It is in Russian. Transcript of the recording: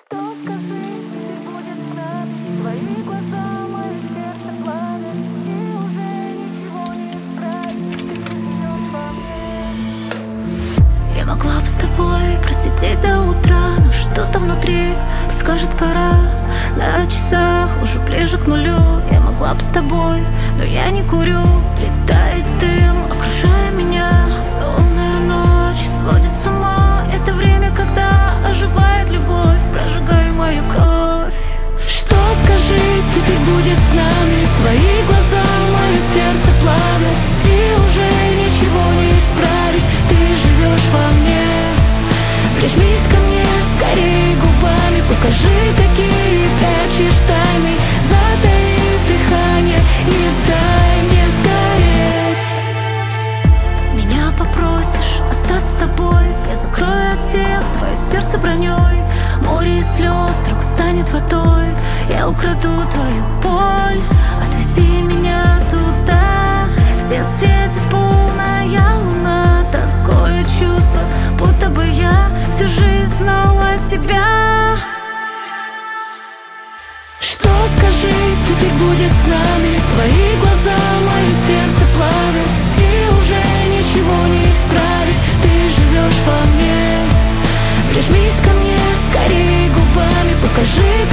Что скажи, теперь будет с нами? Твои глаза, мое сердце пламя, и уже ничего не исправить. Ты живешь во мне. Я могла бы с тобой просидеть до утра, но что-то внутри подскажет пора. На часах уже ближе к нулю. Я могла бы с тобой, но я не курю. Летает дым, окружая меня. Лунная ночь сводит с ума. Это время, когда оживает любовь, прожигая мою кровь. Что, скажи, теперь будет с нами? Твои глаза, мое сердце пламя, и уже ничего не исправить. Ты живешь во мне. Прижмись ко мне скорее губами, покажи, какие прячешь тайны, затаив дыхание, не дай мне сгореть. Меня попросишь остаться с тобой, я закрою от всех твое сердце броней. Море из слез вдруг станет водой, я украду твою боль. Отвези меня туда, где светит полная луна. Такое чувство, будто бы я всю жизнь знала тебя. Что, скажи, теперь будет с нами? Твои глаза, мое сердце пламя, и уже ничего не исправить. Ты живешь во мне. Прижмись ко мне скорее губами, покажи,